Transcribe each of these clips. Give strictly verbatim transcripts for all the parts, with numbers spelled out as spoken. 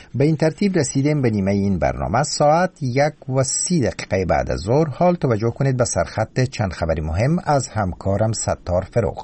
به این ترتیب رسیدیم به نیمه این برنامه. ساعت یک و سی دقیقه بعد از ظهر. حال توجه کنید به سرخط چند خبری مهم از همکارم ستار فروغ.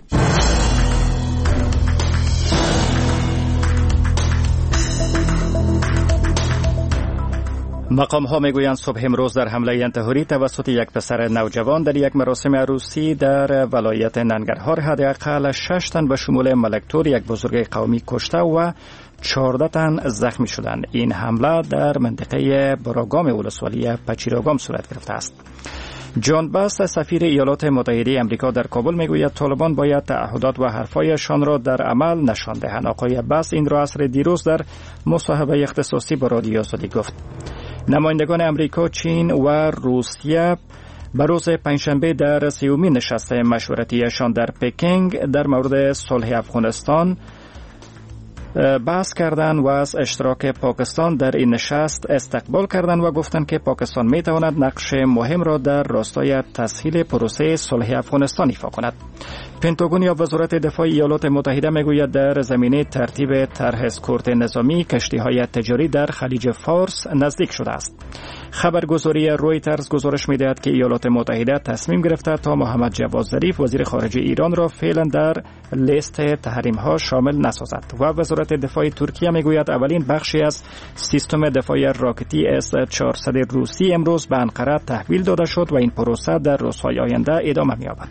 مقام ها میگویند صبح امروز در حمله انتحاری توسط یک پسر نوجوان در یک مراسم عروسی در ولایت ننگرهار حداقل شش تن به شمول ملکتور یک بزرگ قومی کشته و چهارده تن زخمی شدند. این حمله در منطقه براگام ولسوالی پچیراگام صورت گرفته است. جان باس سفیر ایالات متحده آمریکا در کابل میگوید طالبان باید تعهدات و حرفایشان را در عمل نشان دهند. آقای باس این را عصر دیروز در مصاحبه اختصاصی با رادیو آزادی گفت. نمایندگان امریکا، چین و روسیه به روز پنجشنبه در سیومین نشست مشورتیشان در پکینگ در مورد صلح افغانستان بحث کردند و از اشتراک پاکستان در این نشست استقبال کردند و گفتند که پاکستان می تواند نقش مهم را در راستای تسهیل پروسه صلح افغانستان ایفا کند. پنتاگون یا وزارت دفاع ایالات متحده میگوید در زمینه ترتیب طرح اسکورت نظامی کشتی‌های تجاری در خلیج فارس نزدیک شده است. خبرگزاری رویترز گزارش می‌دهد که ایالات متحده تصمیم گرفته تا محمد جواد ظریف وزیر خارجه ایران را فعلا در لیست تحریم‌ها شامل نسازد. و وزارت دفاع ترکیه میگوید اولین بخشی از سیستم دفاع راکتی اس چهارصد روسی امروز به انقره تحویل داده شد و این پروسه در روزهای آینده ادامه می‌یابد.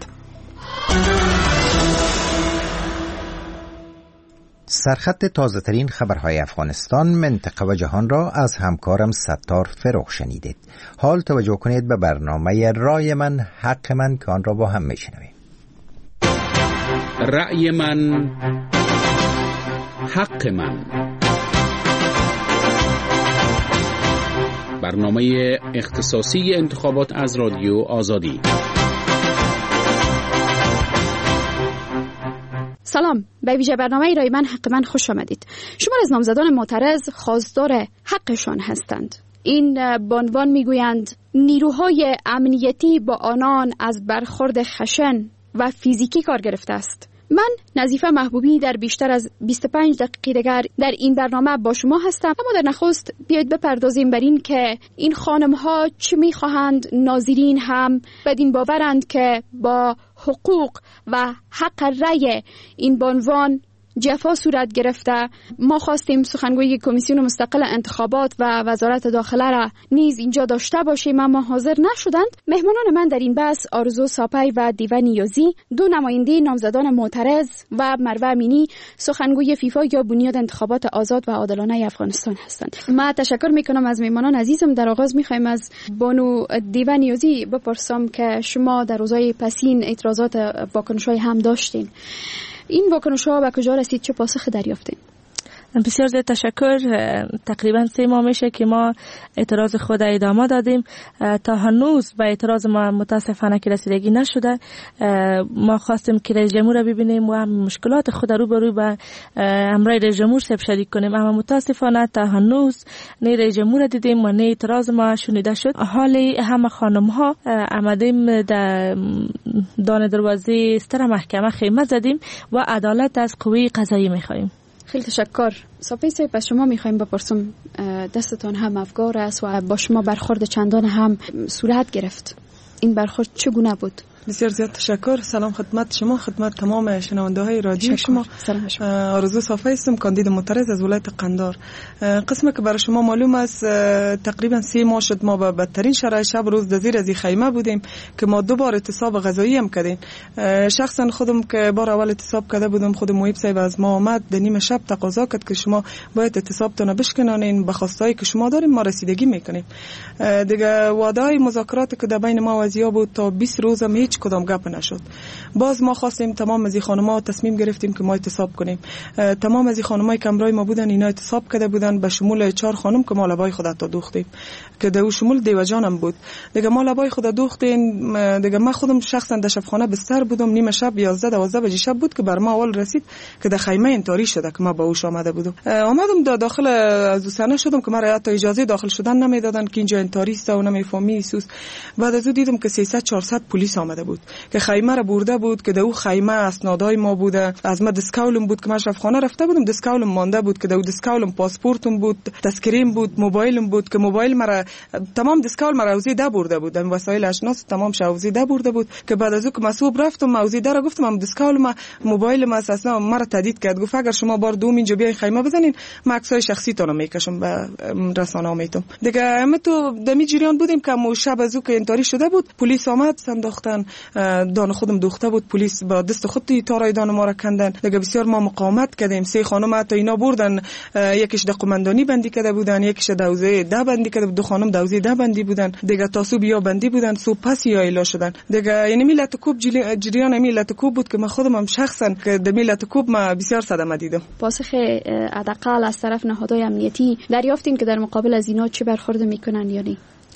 سرخط تازه ترین خبرهای افغانستان، منطقه و جهان را از همکارم ستار فروغ شنیدید. حال توجه کنید به برنامه رای من حق من که آن را با هم میشنویم. رای من حق من، برنامه اختصاصی انتخابات از رادیو آزادی. سلام، به ویژه برنامه رای من حق من خوش آمدید. شما از نامزدان معترض خواستار حقشان هستند. این بانوان میگویند نیروهای امنیتی با آنان از برخورد خشن و فیزیکی کار گرفته است. من نظیفه محبوبی در بیشتر از بیست و پنج دقیقه دیگر در این برنامه با شما هستم. اما در نخست بیایید بپردازیم بر این که این خانم ها چه میخواهند. ناظرین هم بدین باورند که با حقوق و حق رأی این بانوان جفا صورت گرفته. ما خواستیم سخنگوی کمیسیون مستقل انتخابات و وزارت داخله را نیز اینجا داشته باشیم اما حاضر نشدند. مهمانان من در این بحث آرزو ساپی و دیوه نیازی، دو نماینده نامزدان معترض، و مروه امینی، سخنگوی فیفا یا بنیاد انتخابات آزاد و عادلانه افغانستان هستند. من تشکر میکنم از مهمانان عزیزم. در آغاز میخوایم از بانو دیوه نیازی بپرسم که شما در روزهای پسین اعتراضات واکنش‌های هم داشتین. این واکنش‌ها به کجا رسید؟ چه پاسخی دریافتین؟ بسیار زیاد تشکر. تقریبا سه ماه میشه که ما اعتراض خود ادامه دادیم. تا هنوز به اعتراض ما متاسفانه که رسیدگی نشده. ما خواستیم که رئیس جمهور رو ببینیم و مشکلات خود رو روبرو با امرای رئیس جمهور صاحب شریک کنیم، اما متاسفانه تا هنوز نه رئیس جمهور دیدیم و نه اعتراض ما شنیده شد. حالی همه خانم ها آمدیم در دان دروازه ستر محکمه خیمه زدیم و عدالت از قوه قضایی میخواهیم. خیلی تشکر. صاحب صاحب از شما میخوایم بپرسم، دستتان هم افگار است و با شما برخورد چندان هم صورت گرفت. این برخورد چگونه بود؟ بسیار زیاد تشکر. سلام خدمت شما، خدمت تمام شنونده های رادیو شما. آرزو صافی هستم، کاندید معترض از ولایت قندار. قسمی که برای شما معلوم است تقریبا سه ماه شد ما به بدترین شرایط شب روز در زیر از خیمه بودیم که ما دو بار اعتصاب غذایی هم کردیم. شخصا خودم که بار اول اعتصاب کرده بودم، خود محیب صاحب از ما آمد در نیمه شب تقاضا کرد که شما باید اعتصابتون بشکنانین، به خواستایی که شما داریم ما رسیدگی میکنیم. دیگه وعده های مذاکرات که در بین ما و ضیا بود تا بیست روز هم هیچ کدام گپ نشد. باز ما خواستیم تمام از این خانم‌ها تصمیم گرفتیم که ما اعتصاب کنیم. تمام از این خانم‌های که همراه ما بودن اینا اعتصاب کرده بودن، به شمول چهار خانم که ما لبای خود تا دوختیم که در شمول دیو جانم بود. دیگه ما لبای خود دوختیم. دیگه من خودم شخصا در شبخانه بستر بودم. نیمه شب یازده دوازده بجه شب بود که بر ما اول رسید که در خیمه انتاری شده که ما با اوش آمده بودم. آمدم در داخل از دوستانه شدم که ما حتی اجازه داخل شدن نمیدادن که اینجا انتاری است و نمیفهمی سوس. بعد از اون دیدم که سیصد چهارصد پلیس آمده کرده بود که خیمه را برده بود که دو خیمه اسنادای ما بوده، از ما دسکولم بود که مشرف خانه رفته بودم دسکولم مانده بود که دو دسکولم پاسپورتم بود، تذکریم بود، موبایلم بود که موبایل مرا تمام دسکول مرا وزیده برده بود، این وسایل اشناس تمام شوزیده برده بود که بعد از او که مسوب رفتم وزیده را گفتم دسکولم موبایلم اساسا مرا تهدید کرد، گفت اگر شما بار دوم اینجا بیاین خیمه بزنین ما عکسای شخصی تون میکشم به رسانه میتم دیگه. همه تو دمی جریان بودیم که مو شب از او که انتاری شده بود پلیس آمد سنداختن دان خودم دوخته بود، پلیس با دست خود تارای دان ما را کندن دیگه. بسیار ما مقاومت کردیم، سه خانم حتی اینا بردن، یکیش د قماندانی بندی کرده بودن، یکیش دوزه ده بندی کرده بود، دو خانم دوزه ده بندی بودن دیگه، تاسو بیا بندی بودن، سو پس یا الا شدن دیگه. یعنی ملت کوب جریان ملت کوب بود که من خودم هم شخصا که د ملت کوب ما بسیار صدمه دیدم. پاسخ حداقل از طرف نهادهای امنیتی دریافتین که در مقابل از اینا چه برخورد میکنن یا نه؟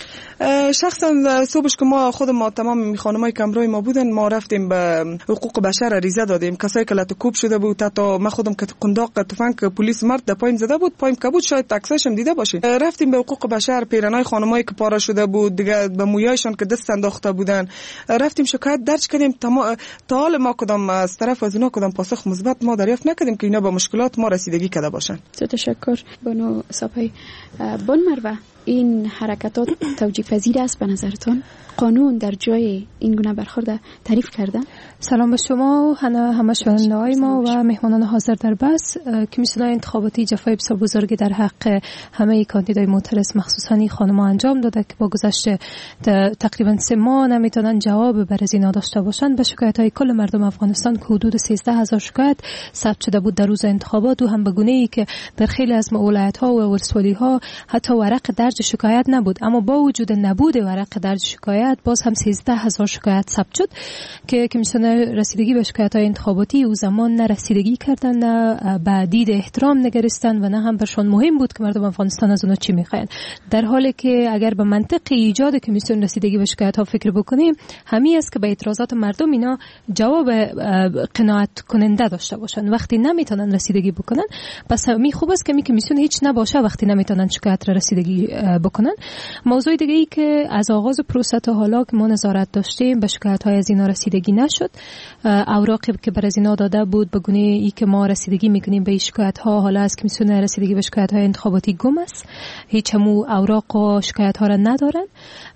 شخصا صبحش که ما خود ما تمام خانمای کمرای ما بودن ما رفتیم به حقوق بشر ریزه دادیم، کسایی که لطکوب شده بود تا ما خودم که قنداق تفنگ پلیس مرد در پایم زده بود پایم کبود شاید تکساش هم دیده باشین. رفتیم به حقوق بشر، پیرنای خانمایی که پاره شده بود دیگه به مویایشان که دست انداخته بودن رفتیم شکایت درج کردیم. تا حال ما کدام از طرف از اینا کدام پاسخ مثبت ما دریافت نکردیم که اینا با مشکلات ما رسیدگی کرده باشن. تشکر بانو صاحب. بان مروه، این حرکتات توجیه پذیر است به نظرتون؟ قانون در جای این گونه برخورد تعریف کردن؟ سلام به شما و همه شنونده‌های ما و مهمانان حاضر در بحث. کمیسیون انتخاباتی جفای بسیار بزرگی در حق همه کاندیدای معترض مخصوصا این خانم‌ها انجام داده که با گذشت تقریبا سه ماه نمیتونن جواب بر از اینا داشته باشن. به شکایت‌های کل مردم افغانستان که حدود سیزده هزار شکایت ثبت شده بود در روز انتخابات و هم به گونه‌ای که در خیلی از ولایت‌ها و ولسوالی‌ها حتی ورق درج شکایت نبود، اما با وجود نبود ورق درج شکایت باز هم سیزده هزار شکایت ثبت شد که کمیسیون رسیدگی به شکایت‌های انتخاباتی او زمان نه رسیدگی کردن، نه به دید احترام نگرستن و نه هم برشون مهم بود که مردم افغانستان از اونها چی میخواین. در حالی که اگر به منطق ایجاد کمیسیون رسیدگی به شکایت‌ها فکر بکنیم همین است که به اعتراضات مردم اینا جواب قناعت کننده داشته باشن. وقتی نمیتونن رسیدگی بکنن پس می خوب است که می کمیسیون هیچ نباشه وقتی نمیتونن شکایت را رسیدگی بکنن. موضوع دیگه ای که از آغاز پروسه تا حالا که ما نظارت داشتیم به شکایت‌های از اینا رسیدگی نشد. اوراقی که بر از اینا داده بود به گونه ای که ما رسیدگی میکنیم به شکایت‌ها حالا از کمیسیون رسیدگی به شکایت‌های انتخاباتی گم است. هیچ همو اوراق و شکایت‌ها را ندارن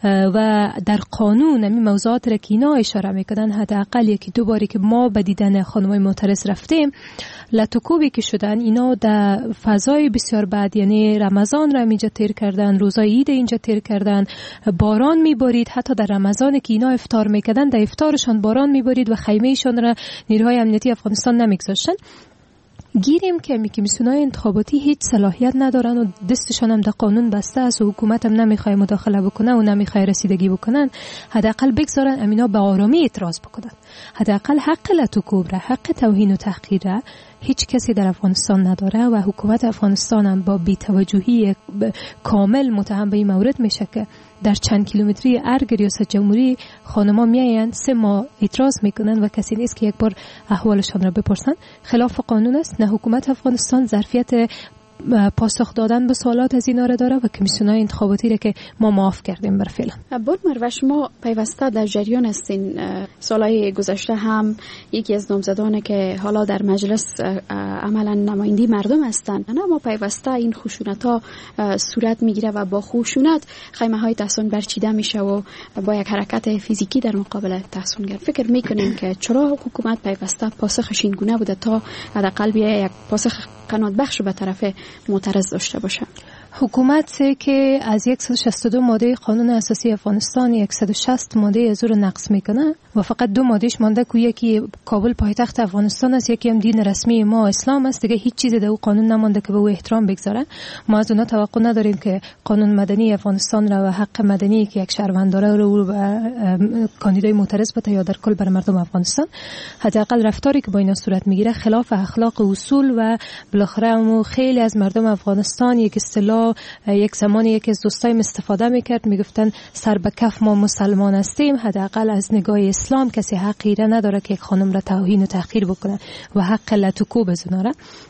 و در قانون همین موضوعات را که اینا اشاره میکنن حداقل یکی دو باری که ما به دیدن خانم‌های معترض رفتیم لطکوبی که شدن اینا در فضای بسیار بد، یعنی رمضان را اینجا تیر کردن، روزای عید اینجا تیر کردن، باران میبارید، حتی در رمضان که اینا افطار میکردن در افطارشان باران میبارید و خیمه ایشان را نیروهای امنیتی افغانستان نمیگذاشتن. گیریم که کمیسیون‌های انتخاباتی هیچ صلاحیت ندارن و دستشان هم در قانون بسته است و حکومت هم نمیخواد مداخله بکنه و نمیخواد رسیدگی بکنن. حداقل بگذارن امینا به آرامی اعتراض بکنن. حداقل حق لطکوب را، حق توهین و تحقیر را هیچ کسی در افغانستان نداره و حکومت افغانستان هم با بی‌توجهی کامل متهم به این مورد میشه که در چند کیلومتری ارگ ریاست جمهوری خانم‌ها میایند سه ماه اعتراض میکنن و کسی نیست که یک بار احوالشان را بپرسن. خلاف قانون است. نه حکومت افغانستان ظرفیت پاسخ دادن به سوالات از اینا را داره و کمیسیون‌های انتخاباتی را که ما معاف کردیم بر فعلا. بود مروه، شما پیوسته در جریان هستین. سالهای گذشته هم یکی از نامزدان که حالا در مجلس عملا نماینده مردم هستند، اما پیوسته این خشونت‌ها صورت میگیره و با خشونت خیمه‌های تحصن برچیده میشه و با یک حرکت فیزیکی در مقابل تحصنگر. فکر میکنیم که چرا حکومت پیوسته پاسخش این گونه بوده تا حداقل بیا یک پاسخ قناعت بخش به طرف معترض داشته باشه؟ حکومت که از صد و شصت و دو ماده قانون اساسی افغانستان صد و شصت ماده از او رو نقض میکنه و فقط دو مادهش مانده که یکی کابل پایتخت افغانستان است، یکی هم دین رسمی ما اسلام است. دیگه هیچ چیز در او قانون نمانده که به او احترام بگذاره. ما از اونها توقع نداریم که قانون مدنی افغانستان را و حق مدنی که یک شهروند داره رو به کاندیدای معترض بده یا در کل بر مردم افغانستان. حداقل رفتاری که با اینا صورت میگیره خلاف اخلاق و اصول و بالاخره خیلی از مردم افغانستان یک اصطلاح یک زمانی یکی از دوستایم استفاده میکرد، میگفتن سر به کف ما مسلمان هستیم. حداقل از نگاه اسلام کسی حقی را نداره که یک خانم را توهین و تحقیر بکنه و حق لطکوب بزناره.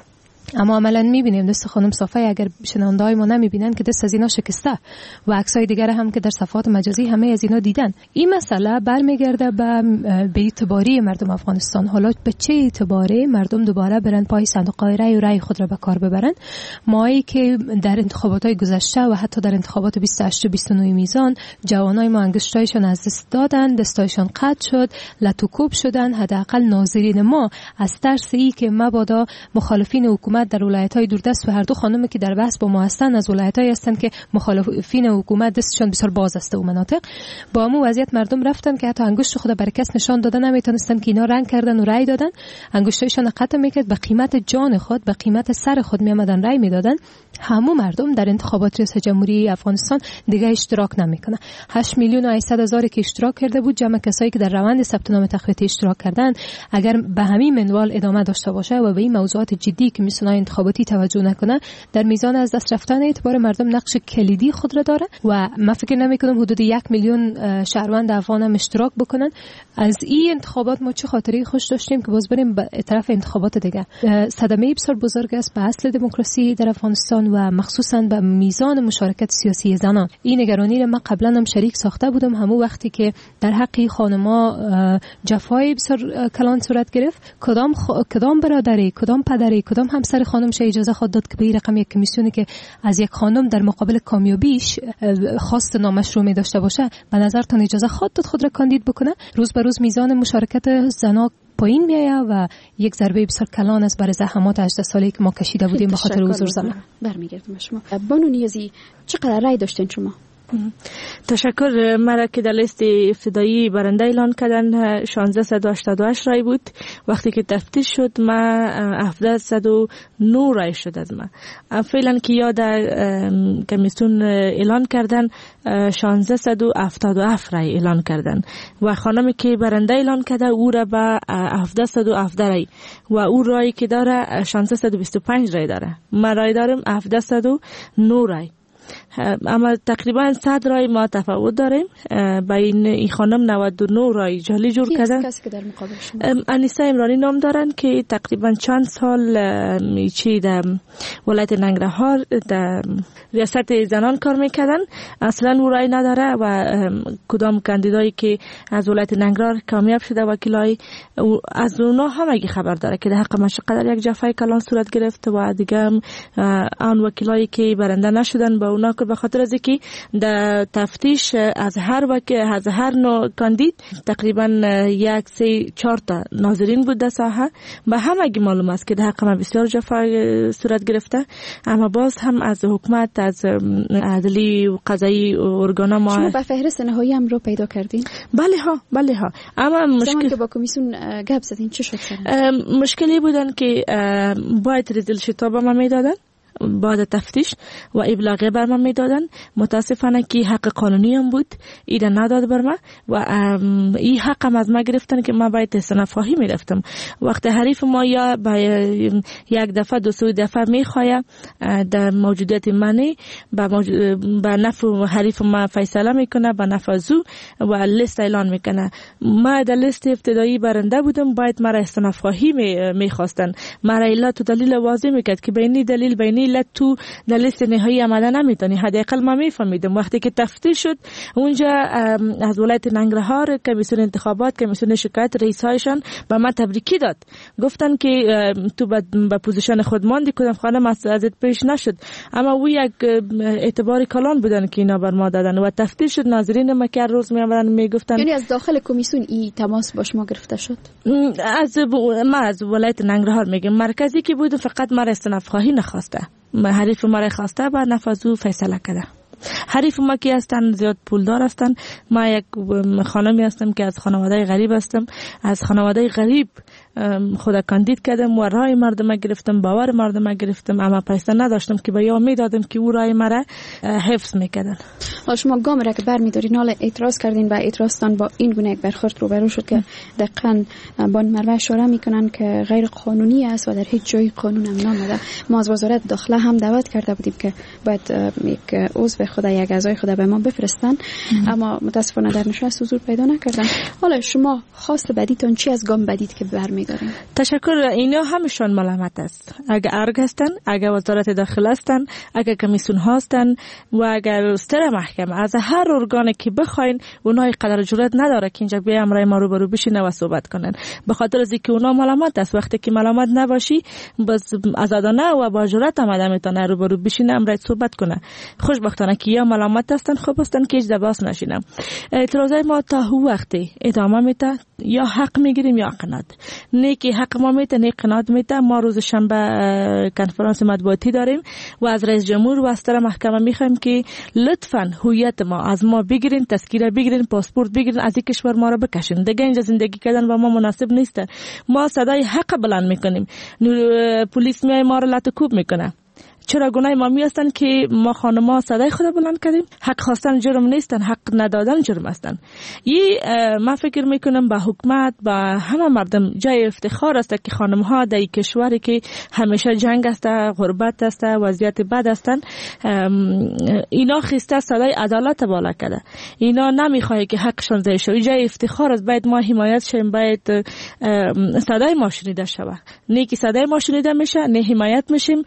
اما عملا میبینیم دست خانم صافی اگر شنونده‌های ما نمیبینن که دست از اینا شکسته و عکسای دیگر هم که در صفحات مجازی همه از اینا دیدن. این مسئله برمیگرده به به اعتباری مردم افغانستان. حالا به چه اعتباری مردم دوباره برن پای صندوق‌های رای و رای خود را به کار ببرن؟ مایی که در انتخابات‌های گذشته و حتی در انتخابات بیست و هشت و بیست و نه میزان جوانای ما انگشتایشان از دست دادن، دستایشان قطع شد، لتوکوب شدن. حداقل ناظرین ما از ترس ای که مبادا مخالفین حکومت در ولایت‌های دوردست و هر دو خانمی که در بحث با ما هستند از ولایت‌هایی هستند که مخالفین حکومت دستشان بسیار باز است و مناطق با همون وضعیت مردم رفتن که حتی انگشت خود بر کس نشان دادن نمیتونستن که اینا رنگ کردن و رای دادن، انگشتایشان قطع میکرد، به قیمت جان خود به قیمت سر خود میامدن رای میدادن. همون مردم در انتخابات ریاست جمهوری افغانستان دیگه اشتراک نمیکنه. هشت میلیون و هشتصد هزار که اشتراک کرده بود، جمع کسایی که در روند ثبت نام تقویتی اشتراک کردن، اگر به همین منوال ادامه داشته باشه و به این موضوعات جدی که میسنای انتخاباتی توجه نکنه، در میزان از دست رفتن اعتبار مردم نقش کلیدی خود را داره و من فکر نمیکنم حدود یک میلیون شهروند افغان هم اشتراک بکنن. از این انتخابات ما چه خاطری خوش داشتیم که باز بریم به طرف انتخابات دیگه. صدمه بسیار بزرگ است به اصل دموکراسی در افغانستان و مخصوصا به میزان مشارکت سیاسی زنان. این نگرانی را من قبلا هم شریک ساخته بودم، همون وقتی که در حق خانما جفای بسیار کلان صورت گرفت. کدام خ... کدام برادری، کدام پدری، کدام همسر خانم شه اجازه خود داد که به این رقم یک کمیسیونی که از یک خانم در مقابل کامیابیش خواست نامشروع داشته باشه به نظرتان اجازه خود داد خود را کاندید بکنه؟ روز به روز میزان مشارکت زنان پایین میایه و یک ضربه بسیار کلان است برای زحمات هجده ساله که ما کشیده بودیم به خاطر حضور زنان. برمیگردم شما. بانو نیازی چقدر رای داشتین شما؟ تشکر. مرا که در لیست ابتدایی برنده اعلان کردن شانزده و هشتاد و هشت رای بود. وقتی که تفتیش شد ما هفتصد و نه رای شد از من. فعلا که یاد کمیسیون اعلان کردن شانزده و هفتاد و هفت رای اعلان کردن و خانمی که برنده اعلان کرده او را به هفتصد و هفده رای و او رای که داره شانزده و بیست و پنج رای داره. من رای دارم هفتصد و نه رای. اما تقریبا صد رای ما تفاوت داریم. بین این خانم نود و نه رای جعلی جور کردن. کسی که در مقابل شما؟ انیسه عمرانی نام دارن که تقریبا چند سال چی در ولایت ننگرهار در ریاست زنان کار میکردن. اصلا او رای نداره و کدام کاندیدایی که از ولایت ننگرهار کامیاب شده وکیلای از اونا هم اگه خبر داره که در حق مشقه در یک جفای کلان صورت گرفت و دیگه آن وکیلایی که برنده نشدن با اونا که به خاطر از اینکه در تفتیش از هر وک از هر نوع کاندید تقریبا یک سه چهار تا ناظرین بود در ساحه و همگی معلوم است که در حق ما بسیار جفای صورت گرفته. اما باز هم از حکومت از عدلی و قضایی ارگانا ما شما به فهرست نهایی هم رو پیدا کردین؟ بله ها بله ها. اما مشکل که با کمیسیون گپ زدین چه شد؟ مشکلی بودن که باید ریزل شتاب ما میدادن بعد تفتیش و ابلاغ بر من میدادن. متاسفانه که حق قانونی هم بود ایده نداد بر من و این حق هم از ما گرفتن که ما باید استنفاهی میرفتم. وقت حریف ما یا با یک دفعه دو سه دفعه میخواه در موجودیت منی با, موجود... با نفع حریف ما فیصله میکنه با نفع زو و لیست اعلان میکنه. ما در لیست ابتدایی برنده بودم، باید مرا استنفاهی میخواستن. مرا علت و دلیل واضح میکرد که بینی دلیل بینی علت تو در لیست نهایی آمده نمیتونی. حداقل ما میفهمیدم. وقتی که تفتیش شد اونجا از ولایت ننگرهار کمیسیون انتخابات کمیسیون شکایت رئیسایشان به من تبریکی داد، گفتن که تو به پوزیشن خود ماندی. کدام خانم ازت پیش نشد. اما او یک اعتبار کلان بودن که اینا بر ما دادن و تفتیش شد. ناظرین ما که روز میآمدن میگفتن. یعنی از داخل کمیسیون این تماس با شما گرفته شد؟ از ما از ولایت ننگرهار میگم مرکزی که بود فقط مرا استنفاهی نخواسته. حریف ما را خواسته بعد نفذو فیصله کرده. حریف ما کی هستن؟ زیاد پولدار هستن. ما یک خانمی هستم که از خانواده غریب هستم. از خانواده غریب خود کاندید کردم و رای مردم گرفتم، باور مردم گرفتم، اما پیسه نداشتم که به یا میدادم که او رای مرا حفظ میکردن. حالا شما گام را که برمیدارین، حالا اعتراض کردین و اعتراضتان با این گونه یک برخورد روبرو شد که دقیقاً با مردم اشاره میکنن که غیر قانونی است و در هیچ جای قانون هم نامده. ما از وزارت داخله هم دعوت کرده بودیم که باید یک عضو خدا یک اعضای خدا به ما بفرستن، اما متاسفانه در نشست حضور پیدا نکردن. حالا شما خواست بدیتون چی از گام بدید که برمی داریم؟ تشکر. اینا همشون ملامت است. اگر ارگ هستن، اگر وزارت داخله هستن، اگر کمیسیون هستن و اگر ستر محکمه، از هر ارگانی که بخواین اونها قدر جرأت نداره که اینجا بیا امرای ما رو برو بشینه و صحبت کنن. به خاطر از اینکه اونا ملامت است. وقتی که ملامت نباشی بس آزادانه و با جرأت آمده میتونه رو برو بشینه امرای صحبت کنه. خوشبختانه که یا ملامت هستن خوب هستن که هیچ دباس نشینم. اعتراضای ما تا هو وقتی ادامه میده یا حق میگیریم یا قناد. نه که حق ما میده نه قناد میده. ما روز شنبه کنفرانس مطبوعاتی داریم و از رئیس جمهور و از طرف محکمه میخوایم که لطفاً هویت ما از ما بگیرین، تذکره بگیرین، پاسپورت بگیرین، از این کشور ما رو بکشین. دیگه اینجا زندگی کردن با ما مناسب نیست. ما صدای حق بلند میکنیم. پلیس میای ما رو لطکوب میکنه. چرا گناه ما می هستن که ما خانم‌ها صدای خود بلند کردیم؟ حق خواستن جرم نیستن، حق ندادن جرم هستن. یه ما فکر میکنم با حکومت با همه مردم جای افتخار است که خانم‌ها در کشوری که همیشه جنگ است، غربت است، وضعیت بد هستن، اینا خسته صدای عدالت بالا کرده. اینا نمیخواد که حقشون ضایع شه. جای افتخار است. باید ما حمایت شیم، باید صدای ما شنیده شود. نه که صدای ما شنیده میشه، نه حمایت میشیم.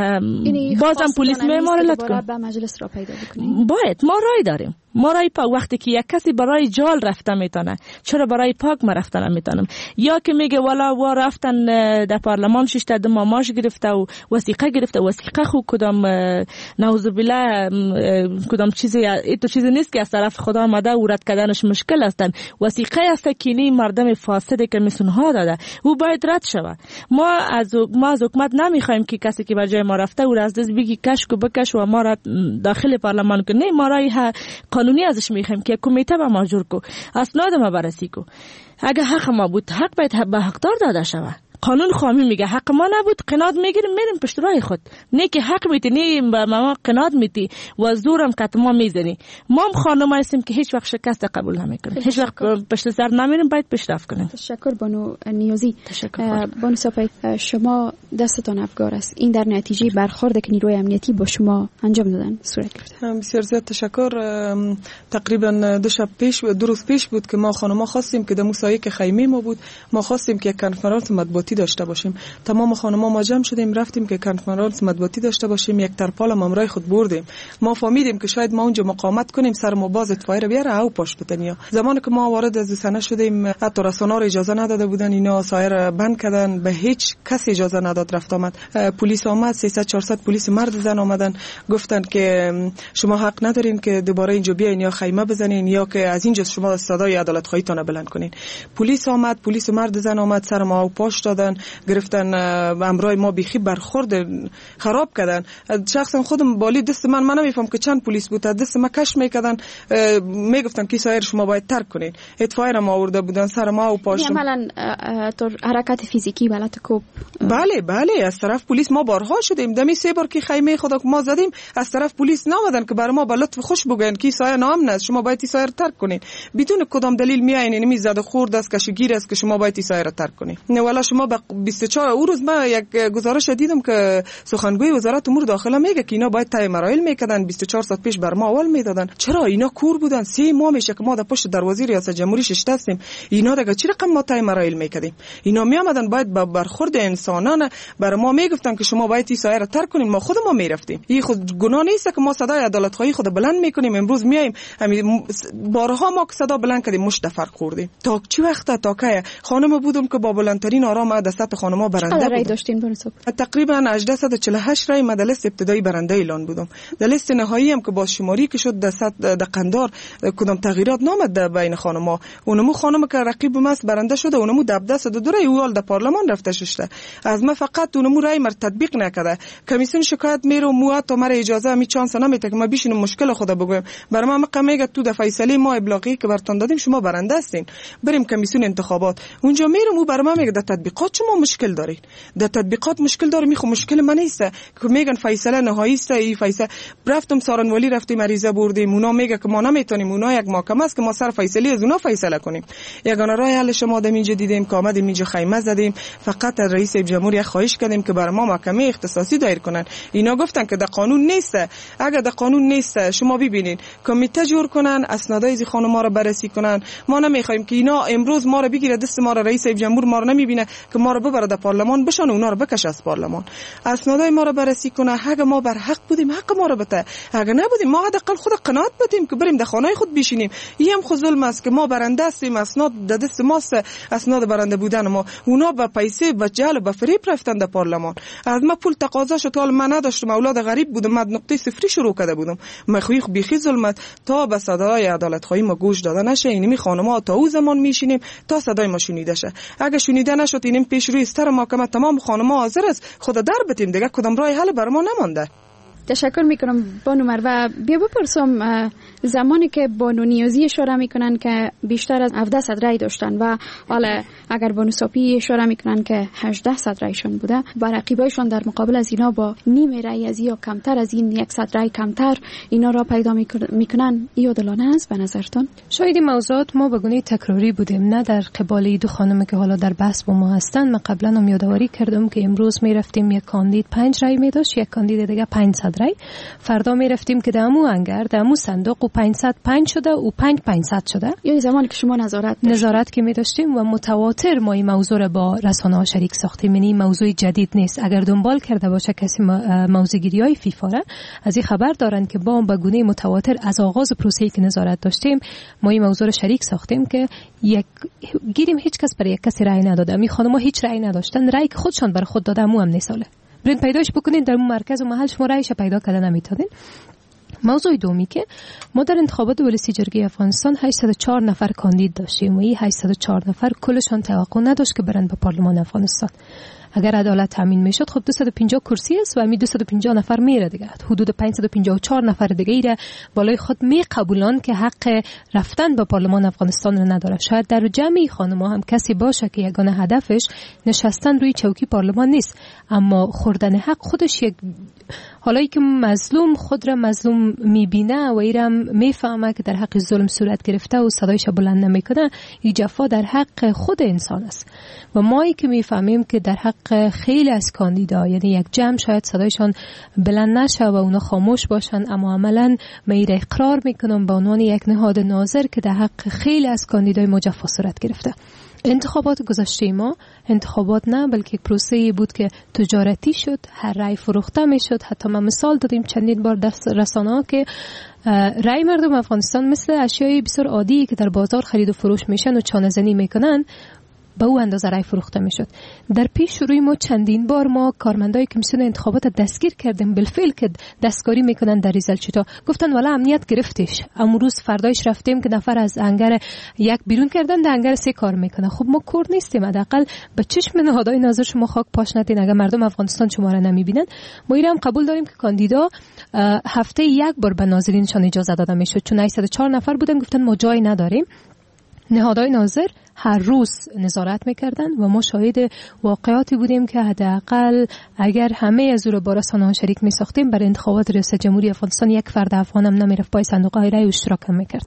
بازم پلیس میمارلت کن. به مجلس را پیدا بکنیم. باید ما رای داریم. ما رای پاک وقتی که یک کسی برای جال رفته میتونه، چرا برای پاک ما رفته نمیتونم؟ یا که میگه والا وا رفتن در پارلمان شش تا دو ماش گرفته و وثیقه گرفته. وثیقه خو کدام نعوذ بالله کدام چیزی تو چیزی نیست که از طرف خدا آمده و رد کردنش مشکل هستن. وثیقه است که نی مردم فاسد که میسون ها داده او باید رد شود. ما از ما از حکومت نمیخوایم که کسی که بر جای ما رفته و از دست بگی کش کو بکش و ما را داخل پارلمان کنه. ما رای قانونی ازش میخوایم که کمیته به ما جور کو، اسناد ما بررسی کو. اگه حق ما بود حق باید به حقدار داده شود. قانون خامی میگه حق ما نبود قناد میگیریم میریم پشت راه خود. نه که حق میتی نه به ما قناد میتی و زورم کت ما میزنی. ما هم خانم هستیم که هیچ وقت شکست قبول نمیکنیم، هیچ وقت پشت سر نمیریم، باید پیشرفت کنیم. تشکر بانو نیازی. تشکر بانو ساپای، شما دستتان افگار است. این در نتیجه برخورد که نیروی امنیتی با شما انجام دادن صورت گرفته. بسیار زیاد تشکر. تقریبا دو شب پیش دو روز پیش بود که ما خانم‌ها خواستیم که در موسایی که خیمه ما بود، ما خواستیم که کنفرانس مطبوعاتی داشته باشیم. تمام خانم‌ها ما جمع شدیم رفتیم که کنفرانس مطبوعاتی داشته باشیم. یک ترپال امرای خود بردیم. ما فهمیدیم که شاید ما اونجا مقاومت کنیم سر ما باز اطفای رو بیاره او پاش بتنیا. زمانی که ما وارد از سنه شدیم حتی رسانه‌ها اجازه نداده بودن، اینا سایر بند کردن، به هیچ کسی اجازه نداد رفت آمد. پلیس آمد، سیصد چهارصد پلیس مرد زن آمدن گفتن که شما حق ندارین که دوباره اینجا بیاین یا خیمه بزنین یا که از اینجا شما صدای عدالت خواهیتون بلند کنین. پلیس آمد، پلیس مرد زن آمد، سر ما او پاش دادن، گرفتن امرای ما بیخی برخورد خراب کردن. شخصا خودم بالی دست من من نمیفهم که چند پلیس بود، دست ما کش میکردن، میگفتن که سایر شما باید ترک کنین. اطفای را ما آورده بودن سر ما و پاش. عملاً تو حرکت فیزیکی بلات کوب. بله بله از طرف پلیس ما بارها شدیم. دمی سه بار که خیمه خدا ما زدیم از طرف پلیس نامدن که بر ما به لطف خوش بگن که سایه نام است، شما باید سایر ترک کنین. بدون کدام دلیل میاین نمی زده خورد است کشگیر است که شما باید سایر ترک کنین. نه والا شما به بیست و چهار او روز ما یک گزارش دیدم که سخنگوی وزارت امور داخله میگه که اینا باید تای مراحل میکردن، بیست و چهار ساعت پیش بر ما اول میدادن. چرا اینا کور بودن؟ سه ماه میشه که ما در پشت دروازه ریاست جمهوری ششتیم. اینا دیگه چی رقم ما تای مراحل میکردیم؟ اینا میامدن باید با برخورد انسانانه بر ما میگفتن که شما باید سایر ترک کنین. ما خود ما میرفتیم. این خود گناه نیست که ما صدای عدالت خواهی خود بلند میکنیم. امروز میایم همین بارها ما که صدا بلند کردیم مشت فرق خوردیم. تا چه وقت تا که خانم بودم که با بلندترین آرام در سطح خانم‌ها برنده رای داشتین بنصب؟ تقریبا هجده و چهل و هشت رای در لیست ابتدایی برنده اعلان بودم. در لیست نهایی هم که با شماری که شد در سطح در قندار کدام تغییرات نامد در بین خانم‌ها. اونمو خانم که رقیب ماست برنده شده، اونمو دبده صد و دو رای اول در پارلمان رفته شده. از ما فقط اونمو رای مر تطبیق نکرده. کمیسیون شکایت میره موات تو مر اجازه می چانس نمیده که ما بشینم مشکل خود بگویم. بر ما مقام میگه تو در فیصله ما ابلاغی که برتون دادیم شما برنده هستین. بریم کمیسیون انتخابات. اونجا میرم او بر ما میگه در تطبیقات تطبیقات شما مشکل دارید، در تطبیقات مشکل داره. میخو مشکل من نیست که میگن فیصله نهایی است، این فیصله رفتم سارنوالی رفتیم عریضه بردیم، اونا میگه که ما نمیتونیم، اونا یک محکمه است که ما سر فیصله از اونا فیصله کنیم. یگانه راه حل شما در اینجا دیدیم که آمدیم اینجا خیمه زدیم، فقط از رئیس جمهوری خواهش کردیم که بر ما محکمه اختصاصی دایر کنن. اینا گفتن که در قانون نیست. اگر در قانون نیست شما ببینید کمیته جور کنن، اسنادای از خانم‌ها را بررسی کنن. ما نمیخوایم که اینا امروز ما را بگیره دست ما را، رئیس جمهور ما را نمیبینه که ما را ببره در پارلمان بشن، اونا را بکشه از پارلمان، اسنادای ما را بررسی کنه. اگه ما بر حق بودیم حق ما را بده، اگه نبودیم ما حداقل خود قناعت بدیم که بریم در خانه خود بشینیم. این هم خود ظلم است که ما برنده هستیم، اسناد در دست ماست، اسناد برنده بودن ما. اونا با پیسه با جعل و با فریب رفتن در پارلمان. از ما پول تقاضا شد، حال من نداشتم، اولاد غریب بودم، من نقطه صفری شروع کرده بودم. ما خوی بیخی ظلمت تا به صدای عدالت خواهی ما گوش داده نشه. اینمی خانم‌ها تا او زمان میشینیم تا صدای ما شنیده شه. اگه شنیده نشد اینم پیش روی استر محکمه تمام خانم‌ها حاضر است خود در بتیم، دیگه کدام راه حل بر ما نمانده. تشکر میکنم بانو مروه. بیا بپرسم، زمانی که بانو نیازی اشاره میکنن که بیشتر از هفده صد رای داشتن و حالا اگر بانو ساپی اشاره میکنن که هجده صد رایشون بوده و رقیبایشون در مقابل از اینا با نیم رای از یا کمتر از این صد رای کمتر اینا را پیدا میکنن، ای عادلانه است به نظرتون؟ شاید این موضوعات ما به گونه تکراری بودیم، نه در قبال دو خانم که حالا در بحث با ما هستن. من قبلا هم یادآوری کردم که امروز میرفتیم یک کاندید پنج رای میداشت، یک کاندید دیگه پانصد رای. فردا می رفتیم که دمو انگر دمو صندوق و پانصد و پنج شده و پنج پانصد شده. یعنی زمانی که شما نظارت داشتیم. نظارت که می داشتیم و متواتر ما این موضوع را با رسانه ها شریک ساختیم. یعنی موضوع جدید نیست. اگر دنبال کرده باشه کسی موضوعگیری های فیفا را از این خبر دارن که با به گونه متواتر از آغاز پروسه‌ای که نظارت داشتیم ما این موضوع را شریک ساختیم که یک گیریم هیچ کس برای یک کسی رأی نداده. می خانم‌ها هیچ رأی نداشتن، رأی که خودشان برای خود داده مو هم نیساله. برین پیداش بکنین در مرکز و محل شما رایش پیدا کردن نمیتونین. موضوع دومی که ما در انتخابات ولسی جرگه افغانستان هشتصد و چهار نفر کاندید داشتیم و این هشتصد و چهار نفر کلشان توقع نداشت که برند به پارلمان افغانستان. اگر عدالت تامین میشد خب دویست و پنجاه کرسی است و همین دویست و پنجاه نفر میره دیگه، حدود پانصد و پنجاه و چهار نفر دیگه ایره بالای خود می قبولان که حق رفتن به پارلمان افغانستان رو نداره. شاید در جمع خانم‌ها هم کسی باشه که یگانه هدفش نشستن روی چوکی پارلمان نیست، اما خوردن حق خودش یک حالا که مظلوم خود را مظلوم میبینه و ایرم میفهمه که در حق ظلم صورت گرفته و صدایش بلند نمیکنه، این جفا در حق خود انسان است. و مایی که میفهمیم که در حق خیلی از کاندیدا یعنی یک جمع شاید صدایشان بلند نشه و اونا خاموش باشن، اما عملا میره اقرار میکنم به عنوان یک نهاد ناظر که در حق خیلی از کاندیدای ما جفا صورت گرفته. انتخابات گذشته ما انتخابات نه بلکه یک پروسه‌ای بود که تجارتی شد، هر رای فروخته میشد. حتی ما مثال دادیم چندین بار در رسانه‌ها که رای مردم افغانستان مثل اشیای بسیار عادی که در بازار خرید و فروش میشن و چانه زنی میکنن به او اندازه رای فروخته میشد. در پیش شروع ما چندین بار ما کارمندای کمیسیون انتخابات دستگیر کردیم بالفعل که دستکاری میکنن در ریزل چتا. گفتن والا امنیت گرفتش. امروز فردایش رفتیم که نفر از انگر یک بیرون کردن در انگر سه کار میکنه. خب ما کور نیستیم، حداقل به چشم نهادهای ناظر شما خاک پاش ندین. اگر مردم افغانستان شما را نمیبینن، ما ایران قبول داریم که کاندیدا هفته یک بار به ناظرینشان اجازه داده میشد، چون هشتصد و چهار نفر بودن گفتن ما جای نداریم. نهادهای ناظر هر روز نظارت میکردن و ما شاهد واقعاتی بودیم که حداقل اگر همه از او را با رسانه‌ها شریک میساختیم برای انتخابات ریاست جمهوری افغانستان یک فرد افغان هم نمیرفت پای صندوق های رای اشتراک میکرد.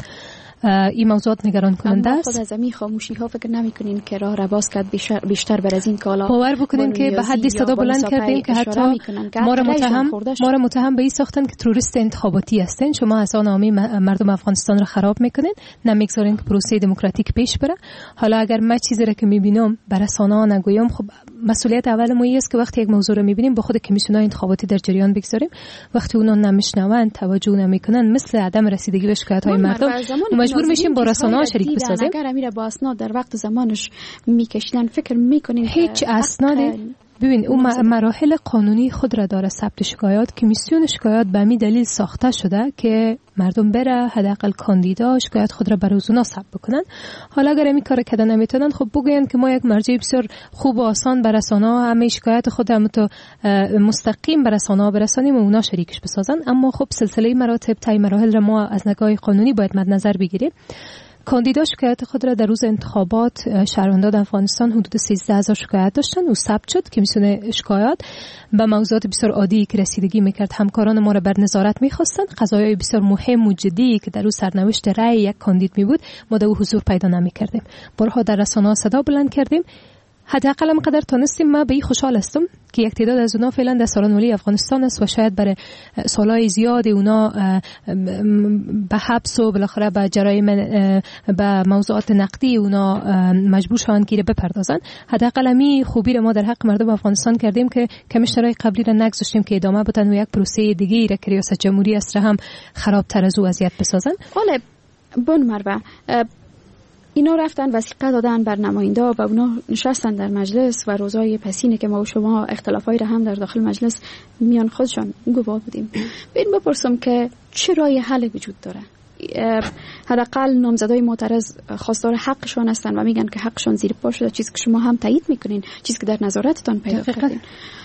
این موضوعات نگران کننده است. خود از این خاموشی ها فکر نمیکنین که راه را باز کرد بیشتر بر از این کالا؟ باور بکنین که به حدی صدا بلند کردیم که حتی ما را متهم ما را متهم به این ساختن که تروریست انتخاباتی هستین. شما اذهان عامی مردم افغانستان را خراب میکنین، نمیگذارین که پروسه دموکراتیک پیش بره. حالا اگر من چیزی را که میبینم بر رسانه‌ها نگویم، خب مسئولیت اول ما است که وقتی یک موضوع رو میبینیم با خود کمیسیون‌های انتخاباتی در جریان بگذاریم. وقتی اونا نمیشنون، توجه نمیکنن، مثل عدم رسیدگی به شکایت‌های مردم، مجبور میشیم با رسانه‌ها شریک بسازیم. اگر امیر با اسناد در وقت زمانش میکشیدن، فکر میکنین هیچ اسنادی؟ ببین اون مراحل قانونی خود را داره. ثبت شکایات، کمیسیون شکایات به همین دلیل ساخته شده که مردم بره حداقل کاندیدا شکایت خود را برای اونا ثبت بکنن. حالا اگر این کار کردن نمیتونن، خب بگوین که ما یک مرجع بسیار خوب و آسان بر رسانه‌ها همه شکایت خود هم تو مستقیم بر رسانه‌ها برسانیم و اونا شریکش بسازن. اما خب سلسله مراتب طی مراحل را ما از نگاه قانونی باید مد نظر بگیریم. کاندیدا شکایت خود را در روز انتخابات شهروندان افغانستان حدود سیزده هزار شکایت داشتن و ثبت شد که میتونه شکایت به موضوعات بسیار عادی که رسیدگی میکرد. همکاران ما را بر نظارت میخواستند. قضایای بسیار مهم و جدی که در روز سرنوشت رأی یک کاندید می بود ما در حضور پیدا نمیکردیم. بارها در رسانه‌ها صدا بلند کردیم. حداقل هم قدر تونستیم. ما به این خوشحال هستم که یک تعداد از اونا فعلا در سالن ولی افغانستان است و شاید برای سالهای زیاد اونا به حبس و بالاخره به جرایم به موضوعات نقدی اونا مجبور شوند که بپردازن. حداقل می خوبی را ما در حق مردم افغانستان کردیم که کمیشنرای قبلی را نگذاشتیم که ادامه بدن و یک پروسه دیگه را که ریاست جمهوری است را هم خرابتر از او اذیت بسازن. حالا بون مربع اینا رفتن وثیقه دادن بر نماینده و اونا نشستن در مجلس و روزای پسینه که ما و شما اختلافایی را هم در داخل مجلس میان خودشان گواه بودیم. بین بپرسم که چه راه حل وجود داره؟ حداقل نامزدای معترض خواستار حقشان هستن و میگن که حقشان زیر پا شده، چیزی که شما هم تایید میکنین، چیزی که در نظارتتان پیدا کردین.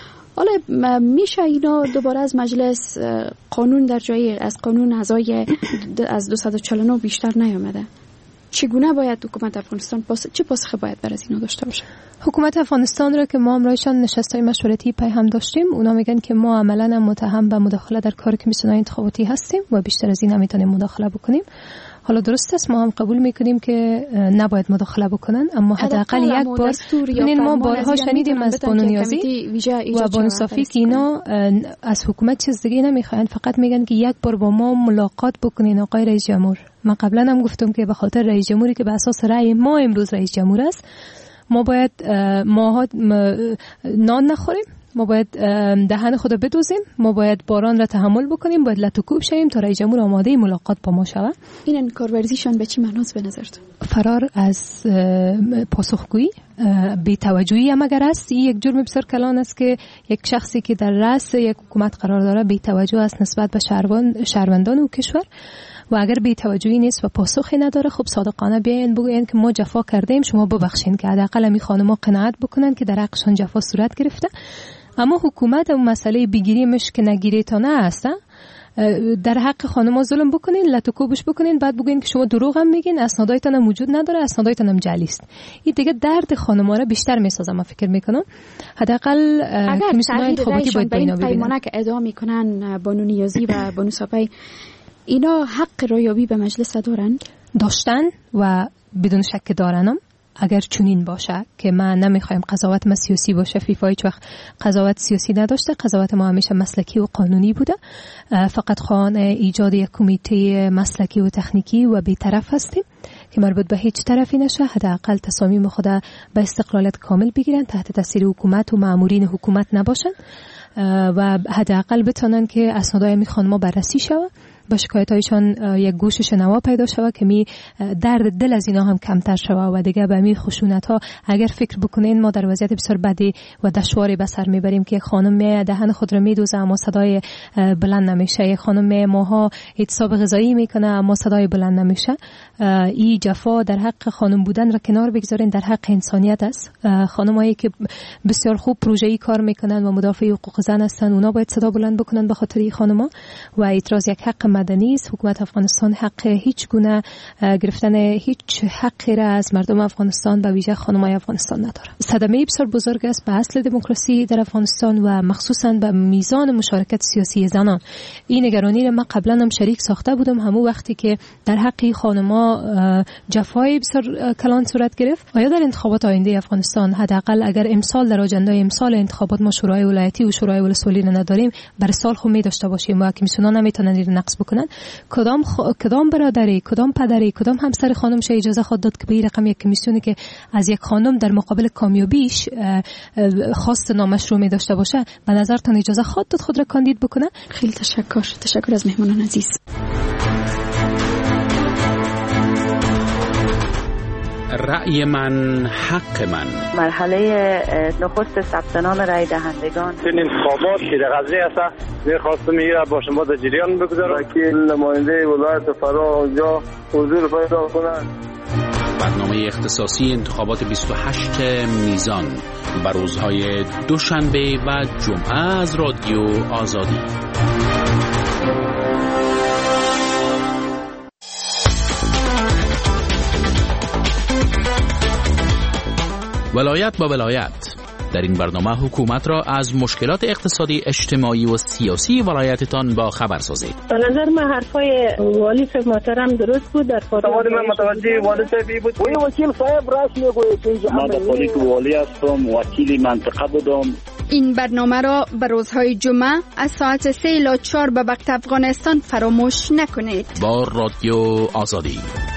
حالا میشه اینا دوباره از مجلس قانون در جایی از قانون اعضای از دویست و چهل و نه بیشتر نیامده؟ چگونه باید حکومت افغانستان پاس چه پاسخی باید بر از اینا داشته باشه؟ حکومت افغانستان را که ما امروزشان نشستای مشورتی پیام داشتیم، اونا میگن که ما عملاً متهم به مداخله در کار کمیسیون‌های انتخاباتی هستیم و بیشتر از این نمیتونیم مداخله بکنیم. حالا درست است، ما هم قبول میکنیم که نباید مداخله بکنن، اما حداقل یک بار ببینید ما بارها شنیدیم از بانو نیازی و بانو صافی که اینا از حکومت چیز دیگه نمیخواین، فقط میگن که یک بار با ما ملاقات بکنین آقای رئیس جمهور. من قبلا هم گفتم که به خاطر رئیس جمهوری که به اساس رأی ما امروز رئیس جمهور است، ما باید ماها نان نخوریم، ما باید دهن خود بدوزیم، ما باید باران را تحمل بکنیم، باید لطوکوب شویم تا رئیس جمهور آماده ملاقات با ما شود. این انکارورزیشان به چی معناست به نظرت؟ فرار از پاسخگویی، بی‌توجهی هم اگر است، این یک جرم بسیار کلان است که یک شخصی که در رأس یک حکومت قرار داره بی‌توجه است نسبت به شهروندان و کشور. و اگر بی‌توجهی نیست و پاسخی نداره، خب صادقانه بیاین بگوین که ما جفا کردیم، شما ببخشین، که حداقل می خانم‌ها قناعت بکنن که در حقشان جفا صورت گرفته. اما حکومت اون مسئله بگیریمش که نگیری تا نه هست، در حق خانم‌ها ظلم بکنین، لطوکوبش بکنین، بعد بگین که شما دروغ هم میگین، اسنادایتان هم وجود نداره، اسنادایتان هم جعلی است. این دیگه درد خانم‌ها را بیشتر میسازه. من فکر میکنم حداقل کمیسیون‌های انتخاباتی باید بینا ببینن. پیمانه که ادعا میکنن بانو نیازی و بانو صافی، اینا حق رایابی به مجلس دارن؟ داشتن و بدون شک دارنم. اگر چنین باشه که ما نمیخوایم قضاوت ما سیاسی باشه، فیفا هیچ وقت قضاوت سیاسی نداشته، قضاوت ما همیشه مسلکی و قانونی بوده. فقط خوان ایجاد یک کمیته مسلکی و تکنیکی و بی‌طرف هستیم که مربوط به هیچ طرفی نشه. حداقل تصامیم خود به استقلالت کامل بگیرن، تحت تاثیر حکومت و مامورین حکومت نباشن و حداقل بتونن که اسنادای می خانم‌ها بررسی شود، با شکایتایشان یک گوش شنوا پیدا شود که می درد دل از اینا هم کمتر شود و دیگه به می خشونت ها اگر فکر بکنین ما در وضعیت بسیار بدی و دشواری به سر میبریم که خانم می دهن خود را میدوزه اما صدای بلند نمیشه، یک خانم می ماها اعتصاب غذایی میکنه اما صدای بلند نمیشه. این جفا در حق خانم بودن را کنار بگذارین، در حق انسانیت است. خانمایی که بسیار خوب پروژه‌ای کار میکنن و مدافع حقوق زن هستن، اونا باید صدا بلند بکنن به خاطر این خانم‌ها و اعتراض یک حق مدنی است. حکومت افغانستان حق هیچ گونه گرفتن هیچ حقی را از مردم افغانستان و ویژه خانم‌های افغانستان نداره. صدمه بسیار بزرگ است به اصل دموکراسی در افغانستان و مخصوصاً به میزان مشارکت سیاسی زنان. این نگرانی را من قبلا هم شریک ساخته بودم، همون وقتی که در حق خانم‌ها جفای بسیار کلان صورت گرفت. آیا در انتخابات آینده افغانستان حداقل اگر امسال در آجنده امسال انتخابات ما شورای ولایتی و شورای ولسوالی نداریم، برای سال خود می داشته باشیم و کمیسیون‌ها نمیتونن این نقص بکنن؟ کدام خ... کدام برادری، کدام پدری، کدام همسر خانم شه اجازه خود داد که به این رقم یک کمیسیونی که از یک خانم در مقابل کامیابیش خواست نامشروع می داشته باشه، به نظرتان اجازه خود داد خود را کاندید بکنه؟ خیلی تشکر. تشکر از مهمانان عزیز. رأی من حق من. مرحله نخست ثبت نام رأی دهندگان این انتخابات که در قضیه است می‌خواستم میره با شما در جریان بگذارم که نماینده ولایت فرا اونجا حضور پیدا کنند. برنامه اختصاصی انتخابات بیست و هشت میزان بر روزهای دوشنبه و جمعه از رادیو آزادی. ولایت با ولایت. در این برنامه حکومت را از مشکلات اقتصادی، اجتماعی و سیاسی ولایتتان با خبر سازید. به نظر من حرفای والی صاحب محترم درست بود. در سوال من متوجه والی صاحب بود. وی وکیل صاحب راست میگوید. من در پلیس والی هستم، وکیل منطقه بودم. این برنامه را به روزهای جمعه از ساعت سه الی چهار به وقت افغانستان فراموش نکنید. با رادیو آزادی.